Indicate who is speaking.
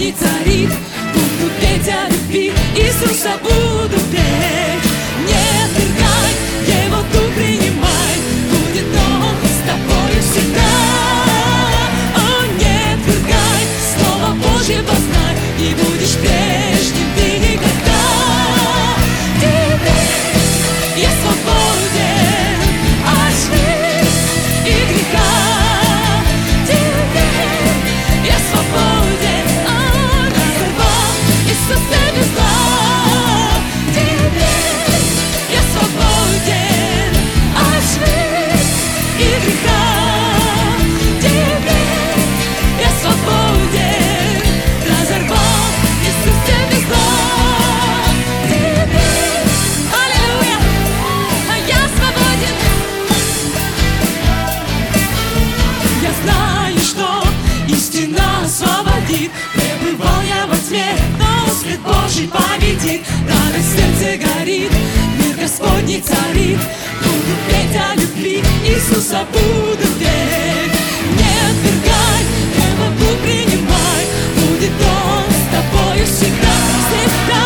Speaker 1: Господний царит. Буду петь о любви, Иисуса буду петь. Не отвергай, Его дух принимай, будет Он с тобою всегда. О, не отвергай, Слово Божье познай, и будешь прежним ты никогда. Теперь я свободен от лжи и греха. Теперь я свободен от разорвал Иисус тебе зла. Теперь я свободен от лжи и греха. Теперь я свободен, разорвал Иисус тебе зла. Теперь, аллилуйя, я свободен. Я знаю, что истина освободит. Пребывал я во тьме, но свет Божий победит. Радость в сердце горит, мир Господний царит. Буду петь о любви, Иисуса буду петь. Не отвергай, Его дух принимай, будет Он с тобою всегда, всегда.